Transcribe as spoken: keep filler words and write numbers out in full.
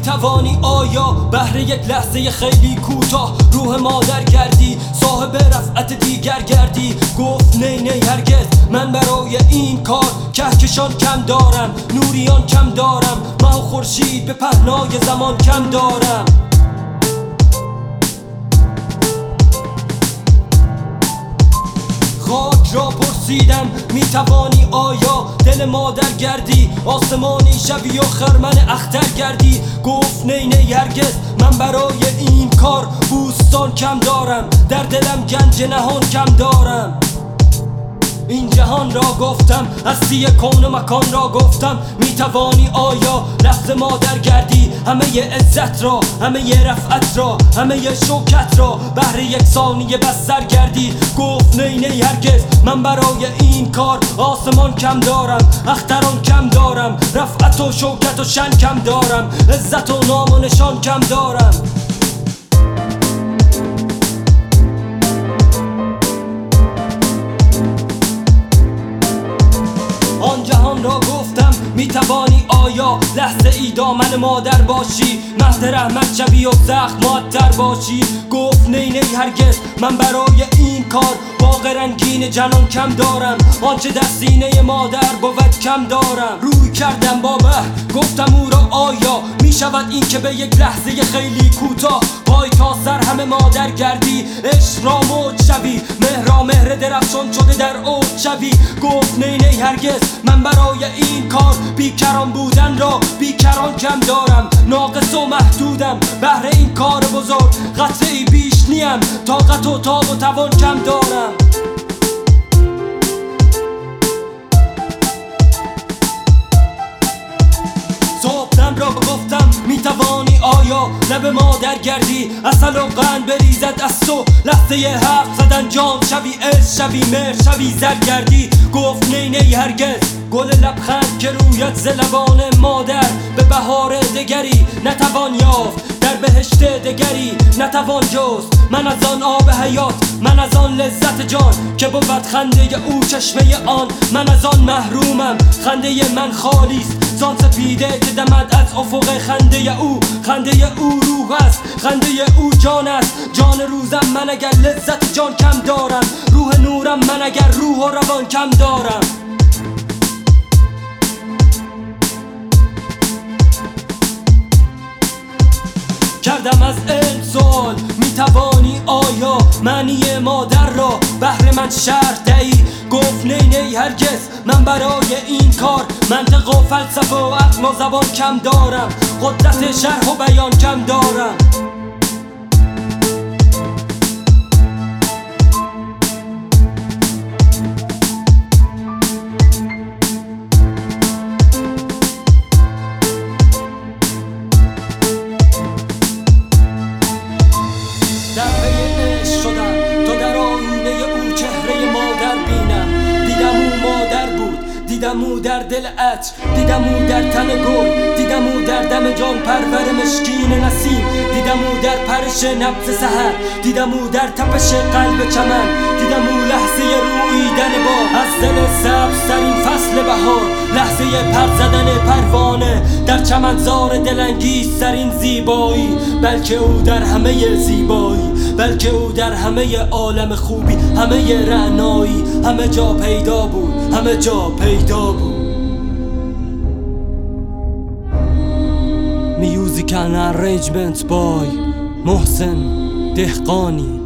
میتوانی آیا بهر یک لحظه خیلی کوتاه روح مادر گردی، صاحب رفعت دیگر گردی؟ گفت نی نی هرگز، من برای این کار کهکشان کم دارم، نوریان کم دارم، ماه و خورشید به پهنای زمان کم دارم. خاک را پرسیدم میتوانی آیا دل مادر گردی، آسمانی شوی و خرمن اختر گردی؟ گفت نی نی هرگز، من برای این کار بوستان کم دارم، در دلم گنج نهان کم دارم. این جهان را گفتم، هستی کون و مکان را گفتم، میتوانی آیا لفظ مادر گردی؟ همه عزت را، همه رفعت را، همه شوکت را بهر یک ثانیه بس سر گردی. گفت نی نی هرگز، من برای این کار آسمان کم دارم، اختران کم دارم، رفعت و شوکت و شن کم دارم، عزت و نام و نشان کم دارم. آن جهان را گفتم میتوانی آیا لحظه ای دامن مادر باشی، مهد رحمت شوی و زخم معطر باشی؟ گفت نی نی هرگز، من برای این کار باغ رنگین جنان کم دارم، آنچه در سینه مادر بود کم دارم. روی کردم با مهد گفتم او را آیا میشود این که به یک لحظه خیلی کوتاه پای تا سر همه مادر گردی، عشق را موج شوی، مهر را مهر درخشان شده در اوج شوی؟ گفت نی نی هرگز، من برای این کار بیکران بودن را بیکران کم دارم، ناقص و محدودم بهر این کار بزرگ، قطره ای بیش نیم، طاقت و تاب و توان کم دارم. صبحدم را گفتم میتوانی آیا لب مادر گردی، عسل و قند بریزد از تو، لحظه حرف زدن جام شوی، عشق شوی، مهر شوی، زر گردی؟ گفت نی نی هرگز، گل لبخند که رویت ز لبان مادر به بهار دگری نتوان یافت، در بهشت دگری نتوان جست. من از آن آب حیات، من از آن لذت جان که بود خنده او چشمه آن، من از آن محرومم، خنده من خالیست زان سپیده که دمد از افق خنده او. خنده او روح است، خنده او جان است، جان روزم من اگر لذت جان کم دارم، روح نورم من اگر روح و روان کم دارم. کردم از علم سوال، میتوانی آیا معنی مادر را بهر من شرح دهی؟ گفت نی نی هرگز، من برای این کار منطق و فلسفه و عقل و زبان کم دارم، قدرت شرح و بیان کم دارم. در پی عشق شدم تا در آینه او چهره مادر بینم، دیدم او مادر بود، دیدم او در دل عطر، دیدم او در تن گل، دیدم او در دم جان پرور مشکین نسیم، دیدم او در پرش نبض سحر، دیدم او در تپش قلب چمن، دیدم او لحظه رویدن با از دل سبز ترین فصل بهار، لحظه پر زدن پروانه در چمنزار دلانگیز ترین زیبایی. بلکه او در همه زیبایی، بلکه او در همه عالم خوبی، همه رعنایی، همه جا پیدا بود، همه جا پیدا بود. Music and arrangement by محسن دهقانی.